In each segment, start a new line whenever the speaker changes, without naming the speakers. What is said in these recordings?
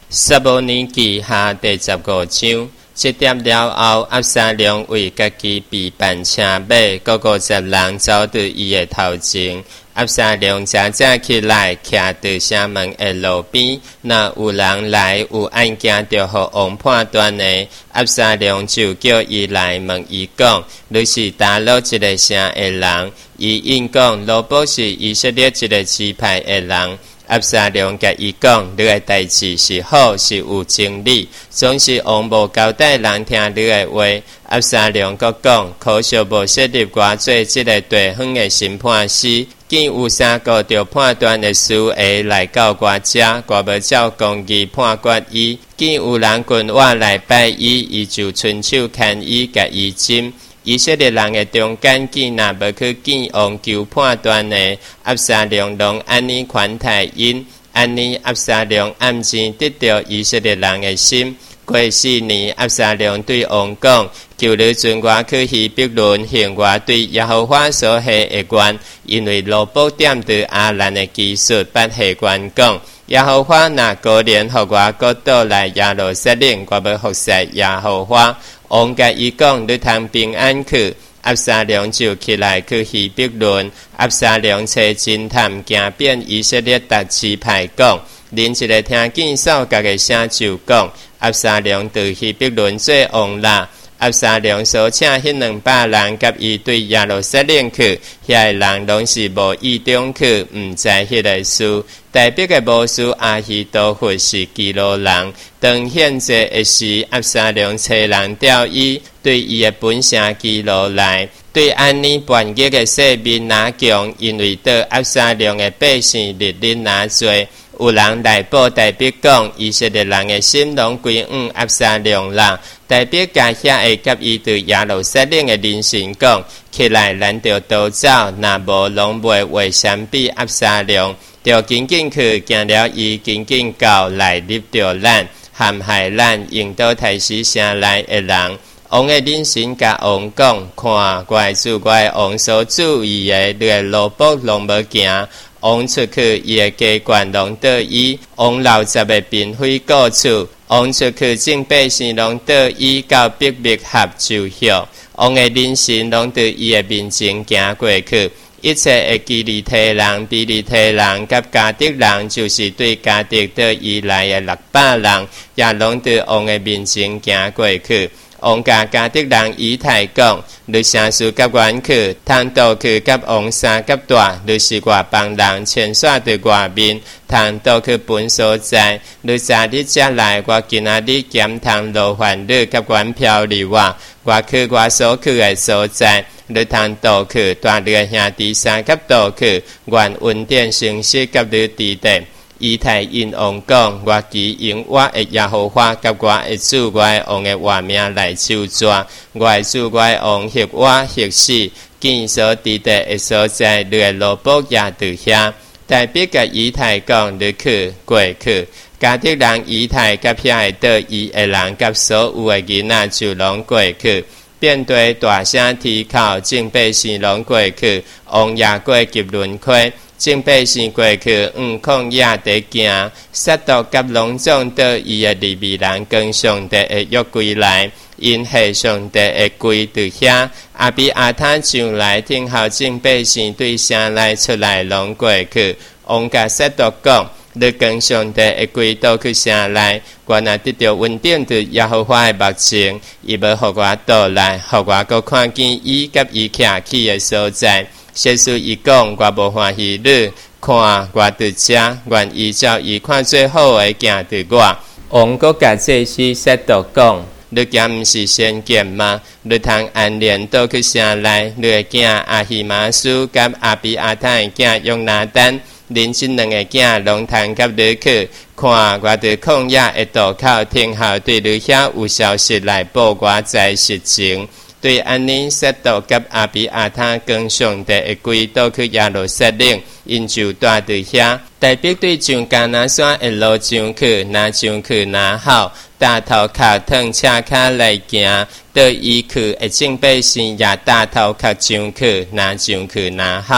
撒母耳记下第15章。这点了后，押沙龙为家己备办车马，各50人走在伊的头前。押沙龙早早起来，徛在城门的路边。若有人来有案件着互王判断的，押沙龙就叫伊来问伊讲：你是打落一个城的人？伊应讲：罗波是以色列一个支派的人。押沙龙甲伊讲：你的代志是好，是有真理，总是王无交代人听你的话。押沙龙阁讲：可惜无设立我做这个地方的审判师，见有3个着判断的事会来到我这，我要照公义判决伊。见有人群我来拜伊，伊就伸手牵伊，甲伊针。以色列人的中间，见若无去见王求判断的，押沙龙拢安尼款待因，安尼押沙龙暗时得到以色列人的心。过4年，押沙龙对王讲：求你准我去希伯伦行我对耶和华所下的愿，因为罗波点对亚兰的技术不下愿讲。耶和华若果然互我国倒来耶路撒冷，我要服侍耶和华。王甲伊讲：你通平安去。押沙龙就起来去希伯伦。押沙龙找侦探行遍以色列各支派讲，恁一个听见扫角的声就讲：押沙龙到希伯伦做王啦。押沙龙所请迄200人甲伊对耶路撒冷去，遐个人拢是无意中去，毋知迄个事。台北的魔术阿希多弗是基罗人，当现在的时，押沙龙找人钓伊，对伊的本城基罗来，对安尼叛逆的势民拿强，因为对押沙龙的百姓日日拿罪。有人来报台北讲，以色列人的心拢归押沙龙啦。台北家遐会甲伊对耶路撒冷的人神讲：起来，咱着逃走，若无拢袂为相比押沙龙。着紧紧去，行了伊紧紧到来入着咱，陷害咱用到太师城内的人。王的人神甲王讲：看，我的主，我的王所注意的，你的路卜拢无行。王出去，伊的家眷拢倒伊；王老十的嫔妃过厝，王出去，众百姓拢倒伊，到逼密合就歇。王的人神拢伫伊的面前行过去。一切的基利提人、比利提人、甲加德人，就是对加德到伊来的600人，也拢伫王的面前行过去。王甲加德人以太讲：你啥事甲阮去，通倒去甲王三甲大，你是外邦人，牵线伫外面，通倒去本所在。你早日才来，我今仔日减通劳烦你甲阮漂流我去我所去的所在。你通倒去，带你的兄弟三甲倒去，愿恩典诚实甲你地地。以太因王讲：我基用我的耶和华甲我的主我的王的话名来手抓，我的主我的王ฮ็我ฮ็死，见所地地的所在，你的罗卜也伫遐。代表甲以太讲：你去过去。加德人以太甲遐会倒伊的人甲所有的囡仔就拢过去。便对大声啼哭，众百姓拢过去，王也过吉伦溪，众百姓过去，旷野地行，撒督甲拢总到伊的利未人跟上帝的约归来，因下上帝的归伫遐。阿比阿他上来听候众百姓对城内出来拢过去，王甲撒督讲：你跟上帝的归倒去城内，我若得到稳定伫耶和华的目前，伊要互我倒来，互我阁看见伊甲伊徛起的所在。耶稣伊讲：我无欢喜你，看我伫遮，愿依照伊看最好的行伫我。王阁甲祭司撒督讲：你今毋是先见吗？你通安然倒去城内，你的囝阿希玛斯甲阿比阿他的囝用拿单。恁这2个囝拢通甲你去，看我伫旷野的渡口听候对你遐有消息来报我在实情。对安尼撒督甲阿比阿他跟上帝的归倒去耶路撒冷，因就住伫遐。代表对上迦南山的路上去，若上去若好，大头壳烫车脚来行，到伊去的众百姓也大头壳上去，若上去若好。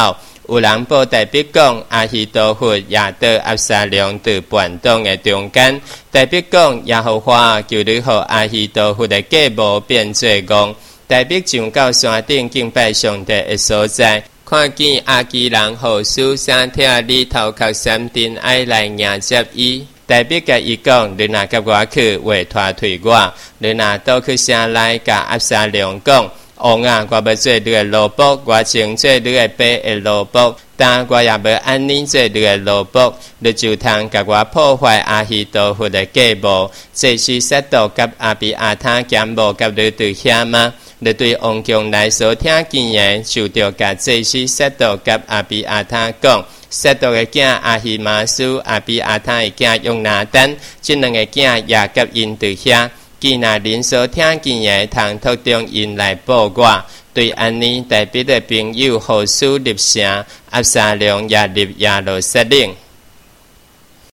有人报代笔讲阿希多弗也到押沙龙在叛党的中间，代笔讲耶和华求你予阿希多弗的计谋变做戆。代笔上到山顶敬拜上帝的所在，看见阿基人和苏珊听你头壳闪电爱来迎接伊。代笔甲伊讲，你若甲我去，会拖退我；你若倒去城内甲押沙龙讲。王啊，我要做你的奴仆，我情做你的爸的奴仆，但我也要安尼做你的奴仆。你就通甲我破坏阿希多弗的计谋，这是撒督甲阿比阿他减无甲你对遐吗？你对王强来所听见的，就着甲这是撒督甲阿比阿他讲。撒督的囝阿希玛斯，阿比阿他的囝用拿单，这两个囝也甲因对遐。既然恁所听见的，通托中因来报我。对安尼，代笔的朋友何须入城，押沙龙也入耶路撒冷。